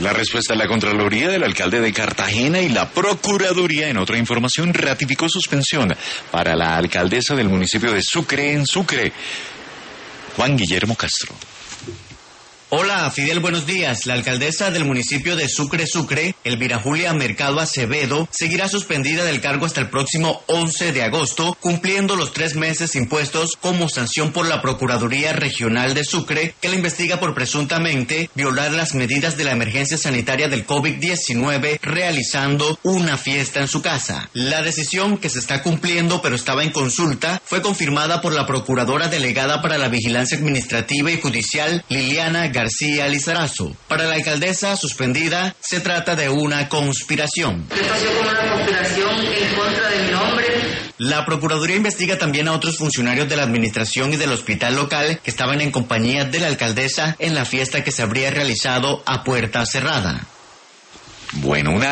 La respuesta de la Contraloría del alcalde de Cartagena y la Procuraduría, en otra información, ratificó suspensión para la alcaldesa del municipio de Sucre, en Sucre, Juan Guillermo Castro. Hola, Fidel, buenos días. La alcaldesa del municipio de Sucre, Elvira Julia Mercado Acevedo, seguirá suspendida del cargo hasta el próximo 11 de agosto, cumpliendo los 3 meses impuestos como sanción por la Procuraduría Regional de Sucre, que la investiga por presuntamente violar las medidas de la emergencia sanitaria del COVID-19, realizando una fiesta en su casa. La decisión, que se está cumpliendo pero estaba en consulta, fue confirmada por la Procuradora Delegada para la Vigilancia Administrativa y Judicial, Liliana García Lizarazo. Para la alcaldesa suspendida, se trata de una conspiración. Esto ha sido como una conspiración en contra de mi nombre. La Procuraduría investiga también a otros funcionarios de la administración y del hospital local que estaban en compañía de la alcaldesa en la fiesta que se habría realizado a puerta cerrada. Bueno, una